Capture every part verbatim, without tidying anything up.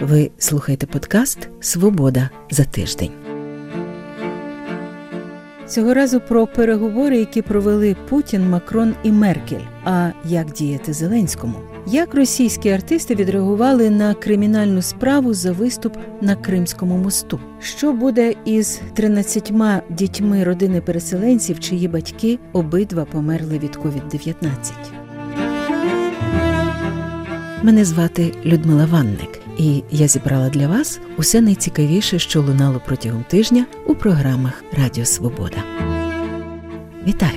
Ви слухаєте подкаст «Свобода за тиждень». Цього разу про переговори, які провели Путін, Макрон і Меркель. А як діяти Зеленському? Як російські артисти відреагували на кримінальну справу за виступ на Кримському мосту? Що буде із тринадцятьма дітьми родини переселенців, чиї батьки обидва померли від ковід дев'ятнадцять? Мене звати Людмила Ванник, і я зібрала для вас усе найцікавіше, що лунало протягом тижня у програмах Радіо Свобода. Вітаю!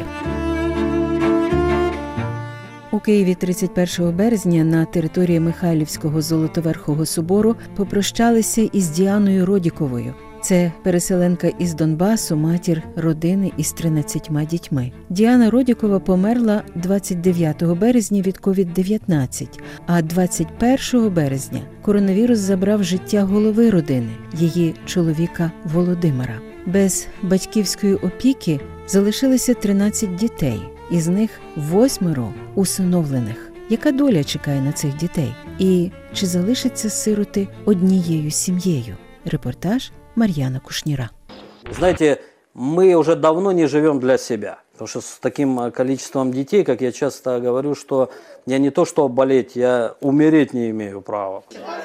У Києві тридцять першого березня на території Михайлівського Золотоверхого собору попрощалися із Діаною Родіковою. Це переселенка із Донбасу, матір родини із тринадцятьма дітьми. Діана Родікова померла двадцять дев'ятого березня від ковід дев'ятнадцять, а двадцять першого березня коронавірус забрав життя голови родини, її чоловіка Володимира. Без батьківської опіки залишилися тринадцять дітей, із них восьмеро усиновлених. Яка доля чекає на цих дітей? І чи залишаться сироти однією сім'єю? Репортаж Мар'яна Кушніра. Знаете, мы уже давно не живем для себя. Потому что с таким количеством детей, как я часто говорю, что я не то что болеть, я умереть не имею права.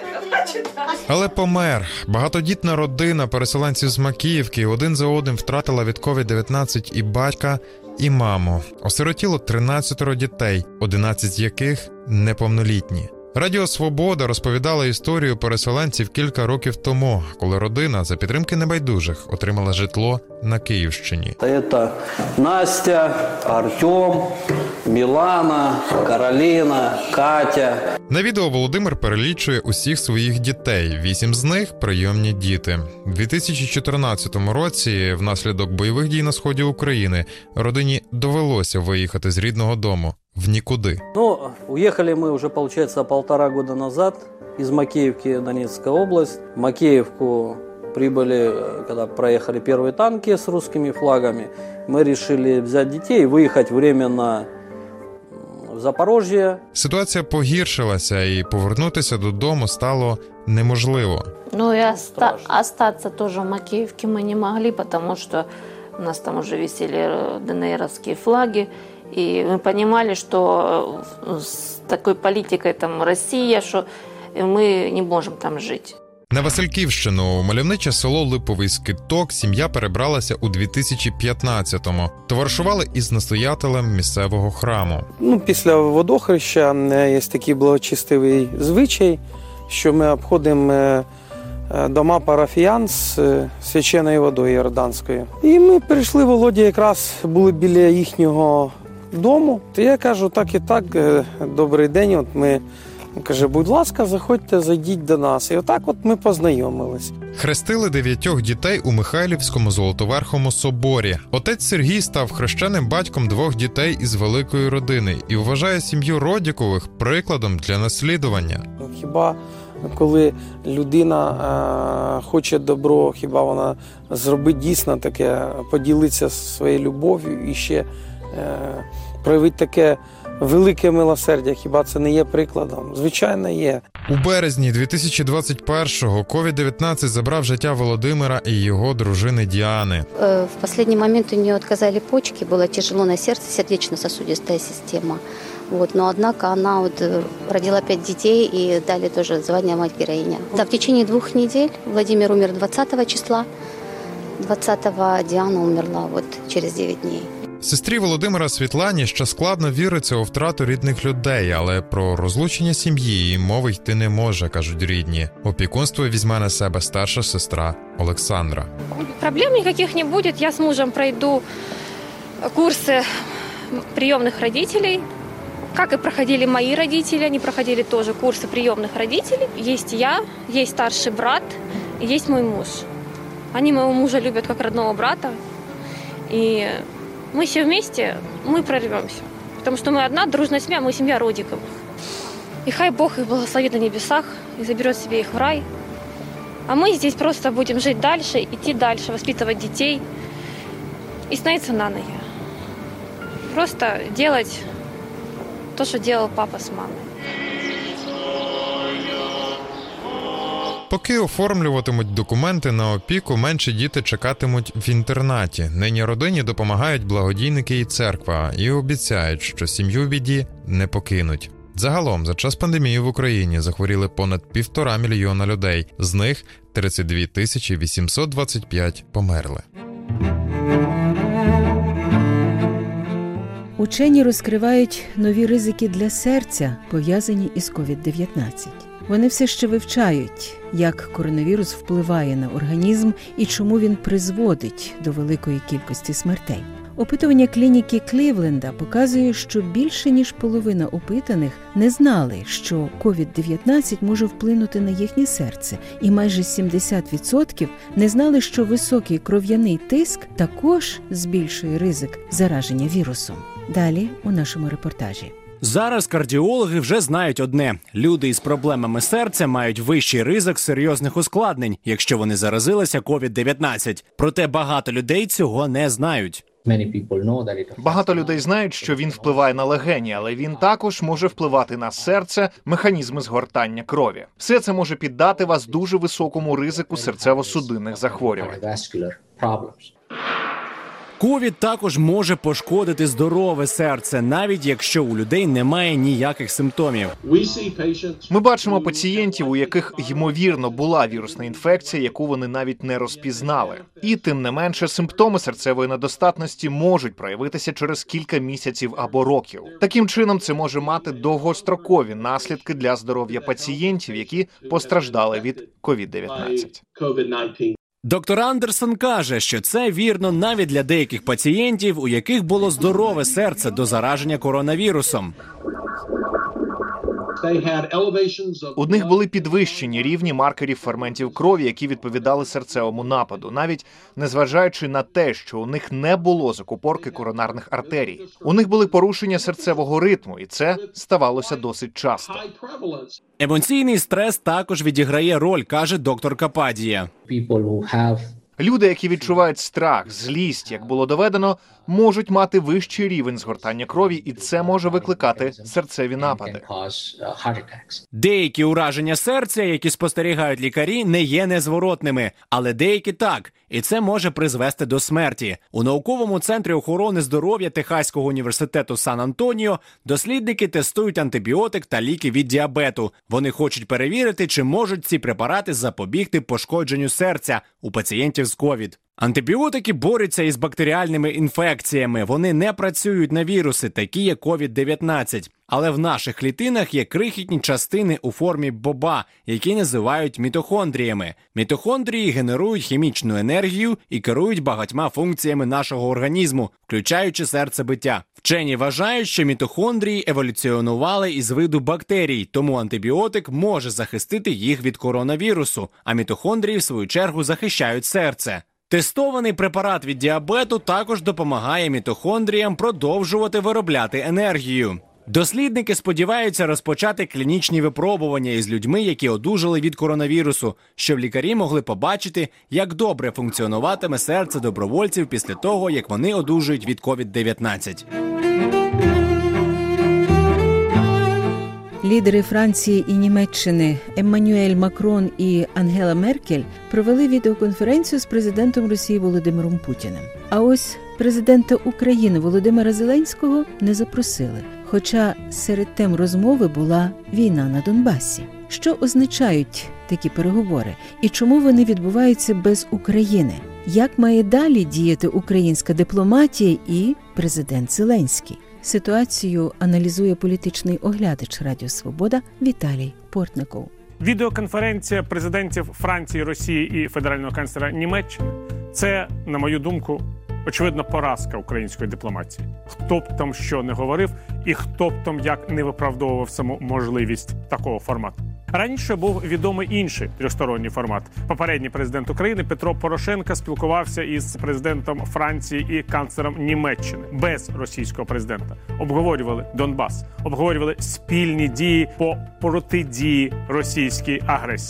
Але помер. Багатодітна родина переселенців з Макіївки один за одним втратила від ковід дев'ятнадцять і батька, і маму. Осиротіло тринадцятеро дітей, одинадцять з яких неповнолітні. Радіо «Свобода» розповідала історію переселенців кілька років тому, коли родина за підтримки небайдужих отримала житло на Київщині. Це Настя, Артем, Мілана, Кароліна, Катя. На відео Володимир перелічує усіх своїх дітей, вісім з них – прийомні діти. У дві тисячі чотирнадцятому році, внаслідок бойових дій на сході України, родині довелося виїхати з рідного дому в нікуди. Ну, уехали мы уже, получается, полтора года назад из Макеевки, Донецкая область. В Макеевку прибыли, когда проехали первые танки с русскими флагами. Мы решили взять детей и выехать временно в Запорожье. Ситуація погіршилася, і повернутися додому стало неможливо. Ну и оста- остаться тоже в Макеевке мы не могли, потому что у нас там уже висели ДНРовские флаги. И мы понимали, что с такой политикой там Россия, что мы не можем там жить. На Васильківщину, у мальовниче село Липовий Скиток, сім'я перебралася у дві тисячі п'ятнадцятому. Товаришували із настоятелем місцевого храму. Ну, після водохреща є такий благочестивий звичай, що ми обходимо дома парафіян з свяченою водою йорданською. І ми прийшли, Володя якраз були біля їхнього дому. То я кажу, так і так, добрий день, от ми, каже, будь ласка, заходьте, зайдіть до нас. І отак от ми познайомились. Хрестили дев'ятьох дітей у Михайлівському Золотоверхому соборі. Отець Сергій став хрещеним батьком двох дітей із великої родини і вважає сім'ю Родікових прикладом для наслідування. Хіба коли людина е, хоче добро, хіба вона зробить дійсно таке, поділиться своєю любов'ю і ще е, проявить таке велике милосердя, хіба це не є прикладом? Звичайно, є. У березні дві тисячі двадцять першого ковід дев'ятнадцять забрав життя Володимира і його дружини Діани. В останній момент у неї відказали почки, було тяжело на серце, сердечно-сосудистая система. Вот, но однако она вот родила пять детей и дали тоже звание мать-героиня. Да, в течение двух недель Владимир умер двадцатого числа, двадцатого Диана умерла вот через дев'ять дней. Сестрі Володимира Світлані ще складно віриться у втрату рідних людей, але про розлучення сім'ї мови йти не може, кажуть рідні. Опікунство візьме на себе старша сестра Олександра. Проблем никаких не будет. Я с мужем пройду курсы приемных родителей. Как и проходили мои родители, они проходили тоже курсы приемных родителей. Есть я, есть старший брат, есть мой муж. Они моего мужа любят как родного брата. И мы все вместе, мы прорвемся. Потому что мы одна дружная семья, мы семья Родиковых. И хай Бог их благословит на небесах и заберет себе их в рай. А мы здесь просто будем жить дальше, идти дальше, воспитывать детей и становиться на ноги. Просто делать то, что делал папа с мамой. Поки оформлюватимуть документи на опіку, менші діти чекатимуть в інтернаті. Нині родині допомагають благодійники і церква і обіцяють, що сім'ю в біді не покинуть. Загалом, за час пандемії в Україні захворіли понад півтора мільйона людей. З них тридцять дві тисячі вісімсот двадцять п'ять померли. Учені розкривають нові ризики для серця, пов'язані із ковід дев'ятнадцять. Вони все ще вивчають, як коронавірус впливає на організм і чому він призводить до великої кількості смертей. Опитування клініки Клівленда показує, що більше ніж половина опитаних не знали, що ковід дев'ятнадцять може вплинути на їхнє серце, і майже сімдесят відсотків не знали, що високий кров'яний тиск також збільшує ризик зараження вірусом. Далі у нашому репортажі. Зараз кардіологи вже знають одне – люди із проблемами серця мають вищий ризик серйозних ускладнень, якщо вони заразилися ковід дев'ятнадцять. Проте багато людей цього не знають. Багато людей знають, що він впливає на легені, але він також може впливати на серце, механізми згортання крові. Все це може піддати вас дуже високому ризику серцево-судинних захворювань. ковід також може пошкодити здорове серце, навіть якщо у людей немає ніяких симптомів. Ми бачимо пацієнтів, у яких, ймовірно, була вірусна інфекція, яку вони навіть не розпізнали. І, тим не менше, симптоми серцевої недостатності можуть проявитися через кілька місяців або років. Таким чином, це може мати довгострокові наслідки для здоров'я пацієнтів, які постраждали від ковід дев'ятнадцять. Доктор Андерсон каже, що це вірно навіть для деяких пацієнтів, у яких було здорове серце до зараження коронавірусом. У них були підвищені рівні маркерів ферментів крові, які відповідали серцевому нападу, навіть незважаючи на те, що у них не було закупорки коронарних артерій. У них були порушення серцевого ритму, і це ставалося досить часто. Емоційний стрес також відіграє роль, каже доктор Кападія. Люди, які відчувають страх, злість, як було доведено, можуть мати вищий рівень згортання крові, і це може викликати серцеві напади. Деякі ураження серця, які спостерігають лікарі, не є незворотними, але деякі так, і це може призвести до смерті. У науковому центрі охорони здоров'я Техаського університету Сан-Антоніо дослідники тестують антибіотик та ліки від діабету. Вони хочуть перевірити, чи можуть ці препарати запобігти пошкодженню серця у пацієнтів з ковід. Антибіотики борються із бактеріальними інфекціями, вони не працюють на віруси, такі як ковід дев'ятнадцять. Але в наших клітинах є крихітні частини у формі боба, які називають мітохондріями. Мітохондрії генерують хімічну енергію і керують багатьма функціями нашого організму, включаючи серцебиття. Вчені вважають, що мітохондрії еволюціонували із виду бактерій, тому антибіотик може захистити їх від коронавірусу, а мітохондрії, в свою чергу, захищають серце. Тестований препарат від діабету також допомагає мітохондріям продовжувати виробляти енергію. Дослідники сподіваються розпочати клінічні випробування із людьми, які одужали від коронавірусу, щоб лікарі могли побачити, як добре функціонуватиме серце добровольців після того, як вони одужують від ковід дев'ятнадцять. Лідери Франції і Німеччини Еммануель Макрон і Ангела Меркель провели відеоконференцію з президентом Росії Володимиром Путіним. А ось президента України Володимира Зеленського не запросили, хоча серед тем розмови була війна на Донбасі. Що означають такі переговори і чому вони відбуваються без України? Як має далі діяти українська дипломатія і президент Зеленський? Ситуацію аналізує політичний оглядач Радіо Свобода Віталій Портников. Відеоконференція президентів Франції, Росії і федерального канцлера Німеччини – це, на мою думку, очевидна поразка української дипломатії. Хто б там що не говорив і хто б там як не виправдовував саму можливість такого формату. Раніше був відомий інший трьохсторонній формат. Попередній президент України Петро Порошенко спілкувався із президентом Франції і канцлером Німеччини без російського президента. Обговорювали Донбас, обговорювали спільні дії по протидії російській агресії.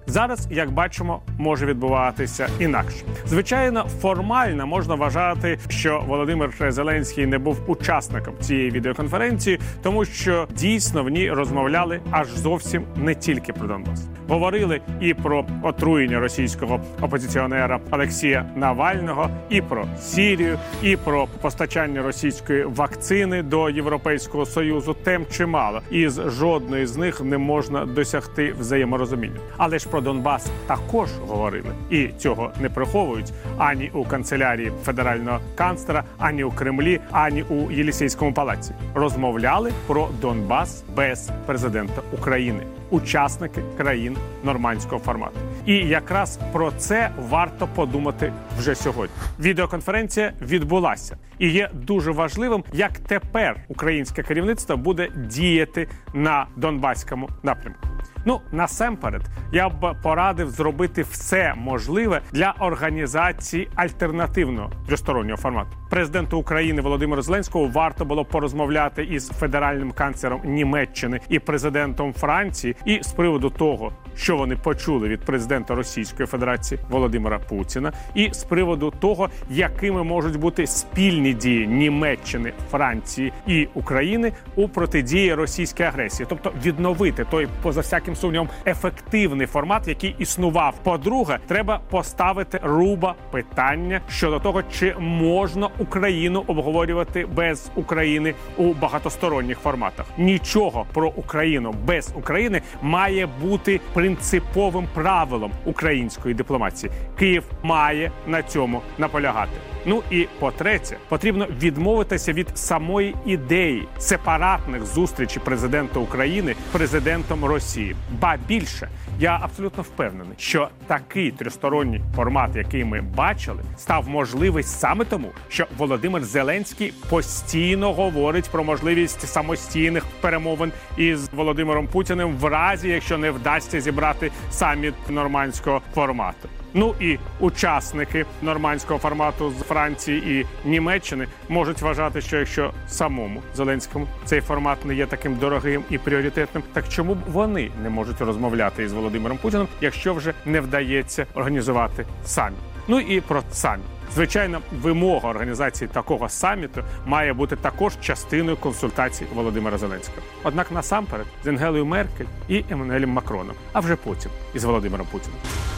Зараз, як бачимо, може відбуватися інакше. Звичайно, формально можна вважати, що Володимир Зеленський не був учасником цієї відеоконференції, тому що дійсно в ній розмовляли аж зовсім не тільки про Донбас. Говорили і про отруєння російського опозиціонера Олексія Навального, і про Сирію, і про постачання російської вакцини до Європейського Союзу. Тем чимало. І з жодної з них не можна досягти взаєморозуміння. Але ж про Донбас також говорили. І цього не приховують ані у канцелярії федерального канцлера, ані у Кремлі, ані у Єлісейському палаці. Розмовляли про Донбас без президента України. Учасники країн нормандського формату. І якраз про це варто подумати вже сьогодні. Відеоконференція відбулася. І є дуже важливим, як тепер українське керівництво буде діяти на Донбаському напрямку. Ну, насамперед, я б порадив зробити все можливе для організації альтернативного трьохстороннього формату. Президенту України Володимиру Зеленському варто було порозмовляти із федеральним канцлером Німеччини і президентом Франції і з приводу того, що вони почули від президента Російської Федерації Володимира Путіна, і з приводу того, якими можуть бути спільні дії Німеччини, Франції і України у протидії російській агресії. Тобто відновити той, поза всяким сумнівом, ефективний формат, який існував. По-друге, треба поставити руба питання щодо того, чи можна Україну обговорювати без України у багатосторонніх форматах. Нічого про Україну без України має бути принциповим правилом української дипломатії. Київ має на цьому наполягати. Ну і по-третє, потрібно відмовитися від самої ідеї сепаратних зустрічей президента України з президентом Росії. Ба більше, я абсолютно впевнений, що такий трьохсторонній формат, який ми бачили, став можливий саме тому, що Володимир Зеленський постійно говорить про можливість самостійних перемовин із Володимиром Путіним в разі, якщо не вдасться зібрати саміт нормандського формату. Ну і учасники нормандського формату з Франції і Німеччини можуть вважати, що якщо самому Зеленському цей формат не є таким дорогим і пріоритетним, так чому б вони не можуть розмовляти із Володимиром Путіним, якщо вже не вдається організувати саміт? Ну і про саміт. Звичайно, вимога організації такого саміту має бути також частиною консультацій Володимира Зеленського. Однак насамперед з Ангелою Меркель і Еммануелем Макроном, а вже потім із Володимиром Путіним.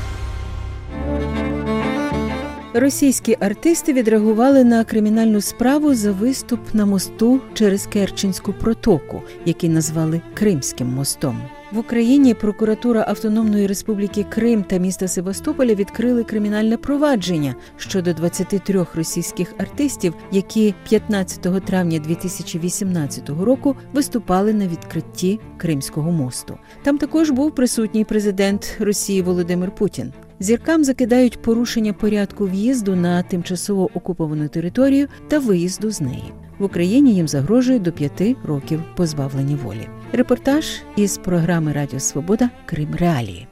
Російські артисти відреагували на кримінальну справу за виступ на мосту через Керченську протоку, який назвали Кримським мостом. В Україні прокуратура Автономної Республіки Крим та міста Севастополя відкрили кримінальне провадження щодо двадцяти трьох російських артистів, які п'ятнадцятого травня дві тисячі вісімнадцятого року виступали на відкритті Кримського мосту. Там також був присутній президент Росії Володимир Путін. Зіркам закидають порушення порядку в'їзду на тимчасово окуповану територію та виїзду з неї. В Україні їм загрожує до п'яти років позбавлення волі. Репортаж із програми Радіо Свобода «Крим Реалії».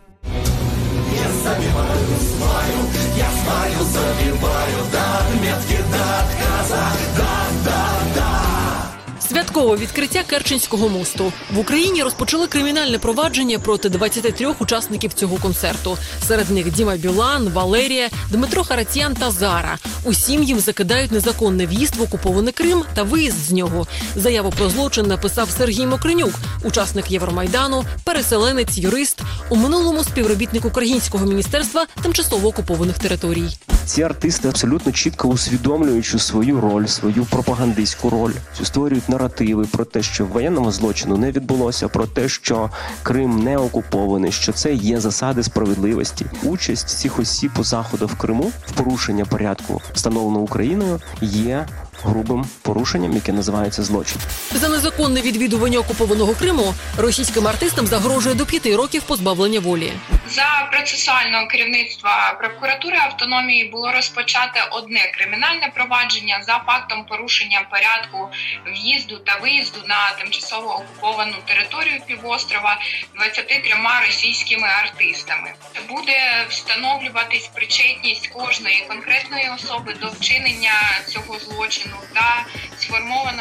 Я забиваю, знаю, я знаю, забиваю, да, метки, да, отказа, да, да, да. Святкове відкриття Керченського мосту. В Україні розпочали кримінальне провадження проти двадцяти трьох учасників цього концерту. Серед них Діма Білан, Валерія, Дмитро Харатьян та Зара. Усім їм закидають незаконний в'їзд в окупований Крим та виїзд з нього. Заяву про злочин написав Сергій Мокринюк, учасник Євромайдану, переселенець, юрист, у минулому співробітник Українського міністерства тимчасово окупованих територій. Ці артисти абсолютно чітко усвідомлюючи свою роль, свою пропагандистську роль, створюють наративи про те, що воєнного злочину не відбулося, про те, що Крим не окупований, що це є засади справедливості. Участь цих осіб у заходу в Криму в порушення порядку, встановленого Україною, є грубим порушенням, яке називається злочин. За незаконне відвідування окупованого Криму російським артистам загрожує до п'яти років позбавлення волі. За процесуального керівництва прокуратури автономії було розпочате одне кримінальне провадження за фактом порушення порядку в'їзду та виїзду на тимчасово окуповану територію півострова двадцяти трьома російськими артистами. Буде встановлюватись причетність кожної конкретної особи до вчинення цього злочину та сформовано відповідно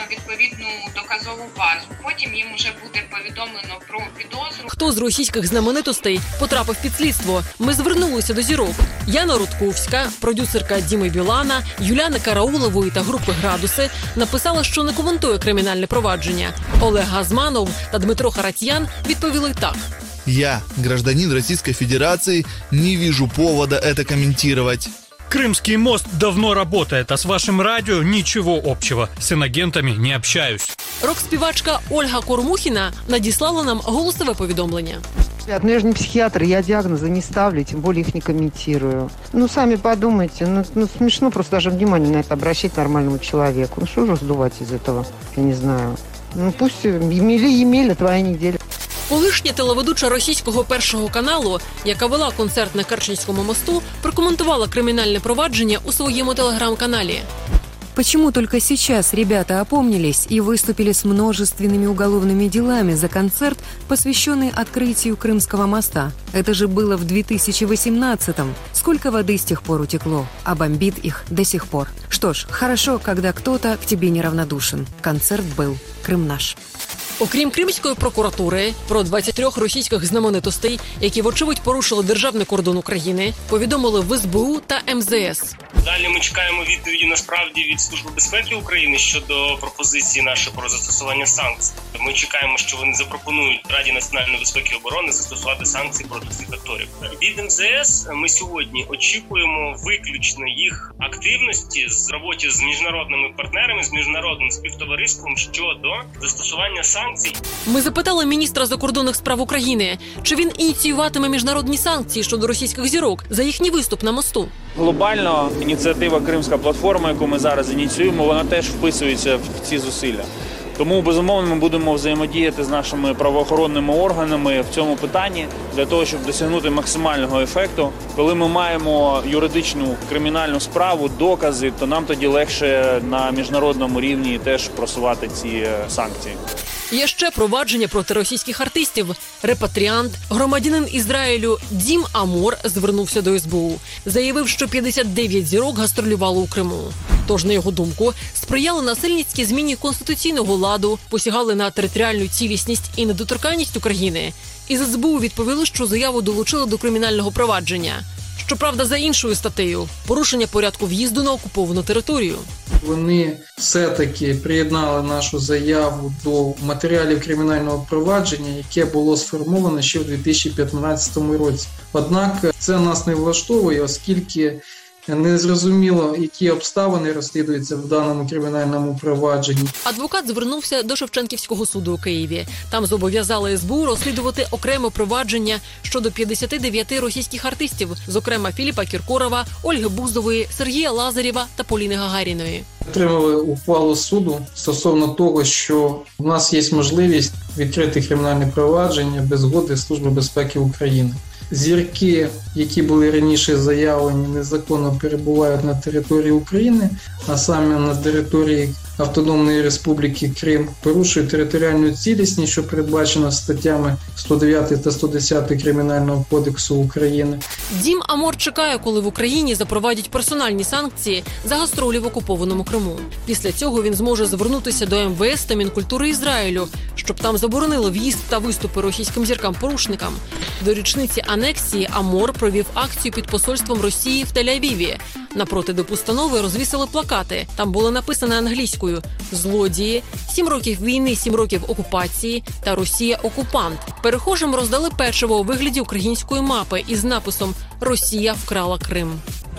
відповідну доказову базу. Потім їм вже буде повідомлено про підозру. Хто з російських знаменитостей потрапив під слідство? Ми звернулися до зірок. Яна Рудковська, продюсерка Діми Білана, Юліани Караулової та групи «Градуси» написала, що не коментує кримінальне провадження. Олег Газманов та Дмитро Харатьян відповіли так. Я, гражданин Российской Федерации, не вижу повода это комментировать. Крымский мост давно работает, а с вашим радио ничего общего. С инагентами не общаюсь. Рок-співачка Ольга Кормухіна надіслала нам голосове повідомлення. Ребят, ну я же не психиатр, я диагнозы не ставлю, тем более их не комментирую. Ну, сами подумайте, ну, ну смешно просто даже внимание на это обращать нормальному человеку. Ну, что же сдувать из этого, я не знаю. Ну, пусть имели, имели, твоя неделя. Колишня телеведуча російського першого каналу, яка вела концерт на Керченському мосту, прокоментувала кримінальне провадження у своєму телеграм-каналі. Почему только сейчас ребята опомнились и выступили с множественными уголовными делами за концерт, посвященный открытию Крымского моста? Это же было в две тысячи восемнадцатом. Сколько воды с тех пор утекло, а бомбит их до сих пор. Что ж, хорошо, когда кто-то к тебе неравнодушен. Концерт был. Крым наш. Окрім Кримської прокуратури, про двадцять три російських знаменитостей, які, вочевидь, порушили державний кордон України, повідомили в ес бе у та ем зе ес. Далі ми чекаємо відповіді, насправді, від Служби безпеки України щодо пропозиції нашої про застосування санкцій. Ми чекаємо, що вони запропонують Раді національної безпеки і оборони застосувати санкції проти цих акторів. Від ем зе ес ми сьогодні очікуємо виключно їх активності з роботі з міжнародними партнерами, з міжнародним співтовариством щодо застосування санкцій. Ми запитали міністра закордонних справ України, чи він ініціюватиме міжнародні санкції щодо російських зірок за їхній виступ на мосту. Глобально ініціатива «Кримська платформа», яку ми зараз ініціюємо, вона теж вписується в ці зусилля. Тому, безумовно, ми будемо взаємодіяти з нашими правоохоронними органами в цьому питанні для того, щоб досягнути максимального ефекту. Коли ми маємо юридичну кримінальну справу, докази, то нам тоді легше на міжнародному рівні теж просувати ці санкції. Є ще провадження проти російських артистів. Репатріант, громадянин Ізраїлю Дім Амор звернувся до ес бе у. Заявив, що п'ятдесят дев'ять зірок гастролювали у Криму. Тож, на його думку, сприяли насильницькій зміні конституційного ладу, посягали на територіальну цілісність і недоторканність України. Із ес бе у відповіли, що заяву долучили до кримінального провадження. Щоправда, за іншою статтею – порушення порядку в'їзду на окуповану територію. Вони все-таки приєднали нашу заяву до матеріалів кримінального провадження, яке було сформовано ще в дві тисячі п'ятнадцятому році. Однак це нас не влаштовує, оскільки незрозуміло, які обставини розслідуються в даному кримінальному провадженні. Адвокат звернувся до Шевченківського суду у Києві. Там зобов'язали ес бе у розслідувати окреме провадження щодо п'ятдесят дев'ять російських артистів, зокрема Філіпа Кіркорова, Ольги Бузової, Сергія Лазарєва та Поліни Гагаріної. Отримали ухвалу суду стосовно того, що в нас є можливість відкрити кримінальне провадження без згоди Служби безпеки України. Зірки, які були раніше заявлені, незаконно перебувають на території України, а саме на території Автономної Республіки Крим, порушують територіальну цілісність, що передбачено статтями сто дев'ять та сто десять Кримінального кодексу України. Дім Амор чекає, коли в Україні запровадять персональні санкції за гастролі в окупованому Криму. Після цього він зможе звернутися до ем ве ес та Мінкультури Ізраїлю, щоб там заборонили в'їзд та виступи російським зіркам-порушникам. До річниці анексії Амор провів акцію під посольством Росії в Тель-Авіві. Напроти до постанови розвісили плакати. Там було написано англійською «Злодії», «Сім років війни, сім років окупації» та «Росія – окупант». Перехожим роздали печиво у вигляді української мапи із написом «Росія вкрала Крим».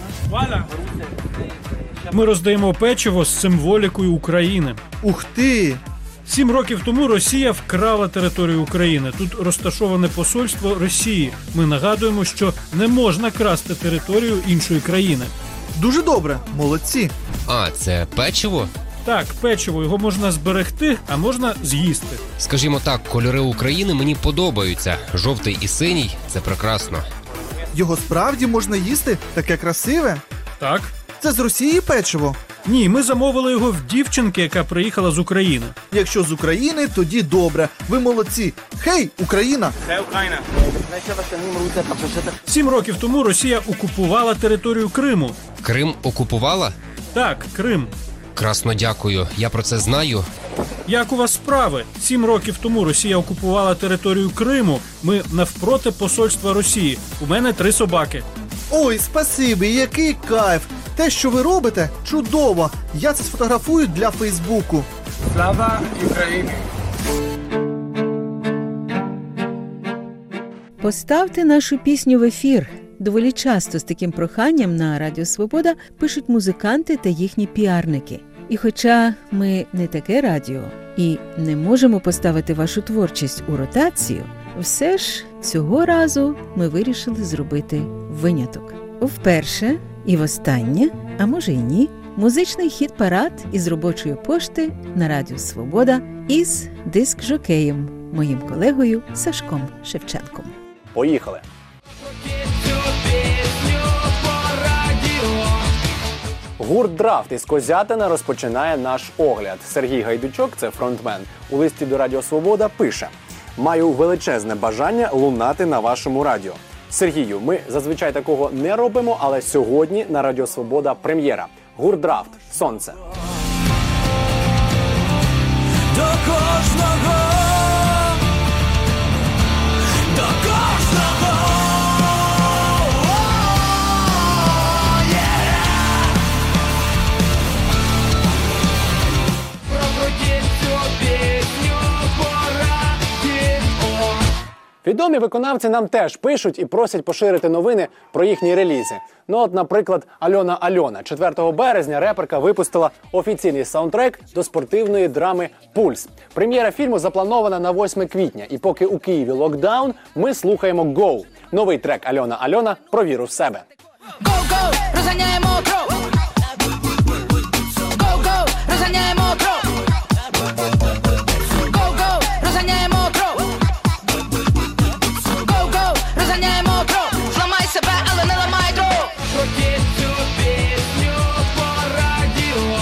Ми роздаємо печиво з символікою України. Ух ти! Сім років тому Росія вкрала територію України. Тут розташоване посольство Росії. Ми нагадуємо, що не можна красти територію іншої країни. Дуже добре, молодці. А, це печиво? Так, печиво. Його можна зберегти, а можна з'їсти. Скажімо так, кольори України мені подобаються. Жовтий і синій – це прекрасно. Його справді можна їсти? Таке красиве? Так. Це з Росії печиво? Ні, ми замовили його в дівчинки, яка приїхала з України. Якщо з України, тоді добре. Ви молодці. Хей, Україна! Хей, Україна! Сім років тому Росія окупувала територію Криму. Крим окупувала? Так, Крим. Красно дякую. Я про це знаю. Як у вас справи? Сім років тому Росія окупувала територію Криму. Ми навпроти посольства Росії. У мене три собаки. Ой, спасибі, який кайф. Те, що ви робите, чудово. Я це сфотографую для Фейсбуку. Слава Україні! Поставте нашу пісню в ефір. Доволі часто з таким проханням на Радіо Свобода пишуть музиканти та їхні піарники. І хоча ми не таке радіо і не можемо поставити вашу творчість у ротацію, все ж цього разу ми вирішили зробити виняток. Вперше і востаннє, а може й ні, музичний хіт-парад із робочої пошти на Радіо Свобода із диск-жокеєм, моїм колегою Сашком Шевченком. Поїхали! Гурт «Драфт» із Козятина розпочинає наш огляд. Сергій Гайдучок, це фронтмен, у листі до Радіо Свобода пише: «Маю величезне бажання лунати на вашому радіо. Сергію, ми зазвичай такого не робимо, але сьогодні на Радіо Свобода прем'єра. Гурт «Драфт. Сонце». До кожного, до кожного. Відомі виконавці нам теж пишуть і просять поширити новини про їхні релізи. Ну от, наприклад, Альона Альона. четвертого березня реперка випустила офіційний саундтрек до спортивної драми «Пульс». Прем'єра фільму запланована на восьме квітня. І поки у Києві локдаун, ми слухаємо «Go» – новий трек Альона Альона про віру в себе. Go-go, розганяємо кров. Go-go, розганяємо кров. Go-go, розганяємо кров. Go-go, розганяємо кров. Зламай себе, але не ламай дров. Крутіть цю пісню по радіо.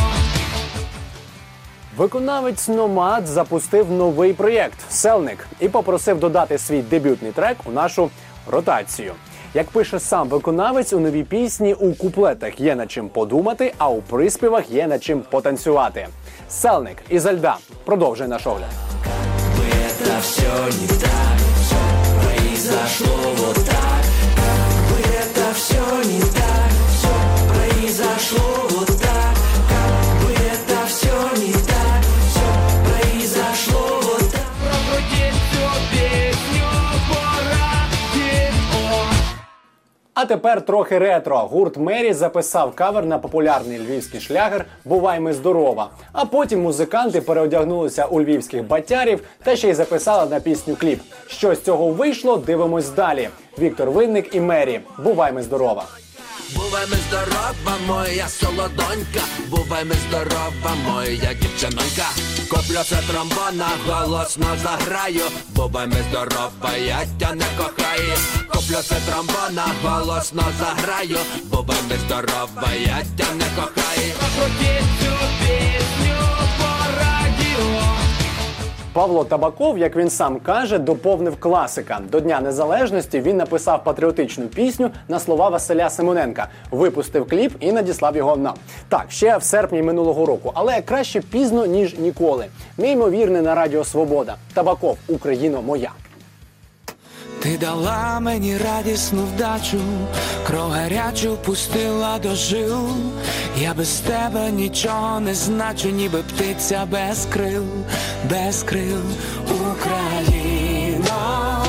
Виконавець «Номад» запустив новий проєкт «Селник» і попросив додати свій дебютний трек у нашу ротацію. Як пише сам виконавець, у новій пісні у куплетах є над чим подумати, а у приспівах є над чим потанцювати. «Селник» ізо льда продовжує наш огляд. Это все не так, все произошло вот так. Как бы это все не так, все произошло вот так. Как бы это все не так, все произошло вот так. Прокрутить всю песню по радио. А тепер трохи ретро. Гурт «Мері» записав кавер на популярний львівський шлягер «Бувай ми здорова». А потім музиканти переодягнулися у львівських батярів та ще й записали на пісню кліп. Що з цього вийшло, дивимось далі. Віктор Винник і «Мері». «Бувай ми здорова». Бувай ми здорова, моя солодонька. Бувай ми здорова, моя дівчинонька. Коплюся тромбона, голосно заграю. Бувай ми здорова, я тя не кохаю. Коплюся тромбона, голосно заграю. Бувай ми здорова, я тя не кохаю. Покрутіть цю пісню по радіо. Павло Табаков, як він сам каже, доповнив класика. До Дня Незалежності він написав патріотичну пісню на слова Василя Симоненка, випустив кліп і надіслав його нам. Так, ще в серпні минулого року, але краще пізно, ніж ніколи. Мій ймовірний на Радіо Свобода. Табаков, Україно моя. Ти дала мені радісну вдачу, кров гарячу пустила до жил. Я без тебе нічого не значу, ніби птиця без крил, без крил. Україно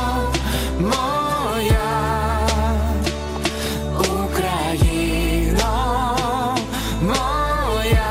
моя, Україно моя.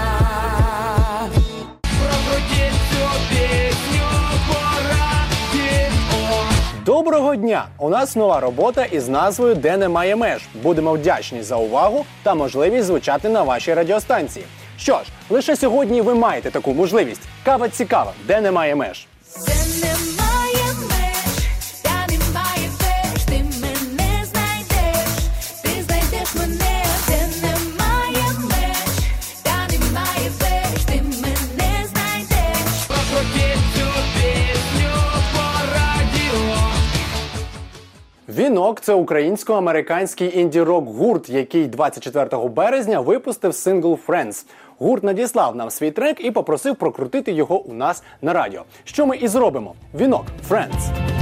Прокрутіть цю пісню по радіо. Доброго дня! У нас нова робота із назвою «Де немає меж». Будемо вдячні за увагу та можливість звучати на вашій радіостанції. Що ж, лише сьогодні ви маєте таку можливість. Кава цікава, де немає меж. Де немає меж, та немає меж, ти мене знайдеш, ти знайдеш мене. Де немає меж, та немає меж, ти мене знайдеш. Покрутіть цю пісню по радіо. «Вінок» – це українсько-американський інді-рок гурт, який двадцять четвертого березня випустив сингл «Friends». Гурт надіслав нам свій трек і попросив прокрутити його у нас на радіо. Що ми і зробимо. Вінок, Friends.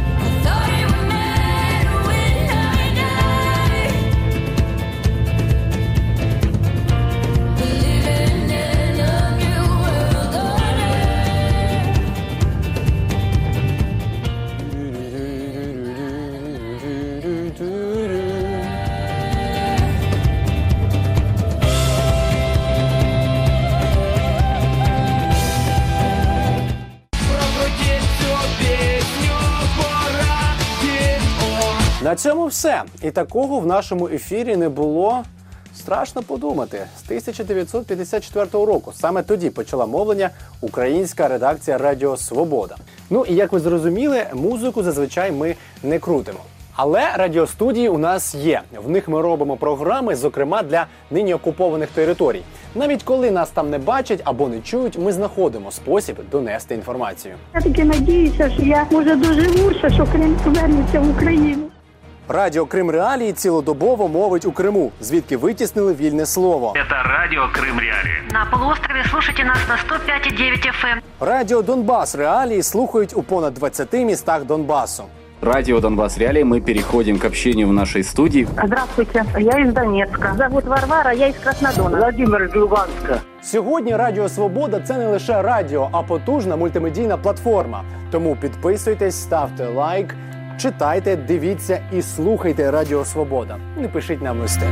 На цьому все. І такого в нашому ефірі не було, страшно подумати, з тисяча дев'ятсот п'ятдесят четвертого року. Саме тоді почала мовлення українська редакція Радіо Свобода. Ну і як ви зрозуміли, музику зазвичай ми не крутимо. Але радіостудії у нас є. В них ми робимо програми, зокрема для нині окупованих територій. Навіть коли нас там не бачать або не чують, ми знаходимо спосіб донести інформацію. Я таки надіюся, що я, може, доживуся, що Крим повернеться в Україну. Радіо Крим Реалії цілодобово мовить у Криму, звідки витіснили вільне слово. Це Радіо Крим Реалії. На полуострові слухайте нас на сто п'ять і дев'ять еф ем. Радіо Донбас Реалії слухають у понад двадцяти містах Донбасу. Радио «Донбасс Реалии». Мы переходим к общению в нашей студии. Здравствуйте, я из Донецка. Зовут Варвара, я из Краснодона. Владимир из Луганска. Сьогодні Радіо Свобода – це не лише радіо, а потужна мультимедійна платформа. Тому підписуйтесь, ставте лайк, читайте, дивіться і слухайте Радіо Свобода. Не пишіть нам листи.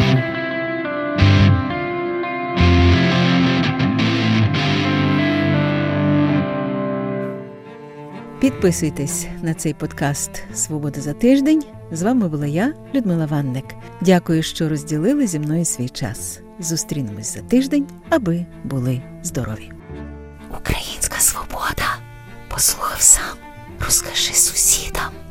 Підписуйтесь на цей подкаст «Свобода за тиждень». З вами була я, Людмила Ванник. Дякую, що розділили зі мною свій час. Зустрінемось за тиждень, аби були здорові. Українська свобода. Послухав сам, розкажи сусідам.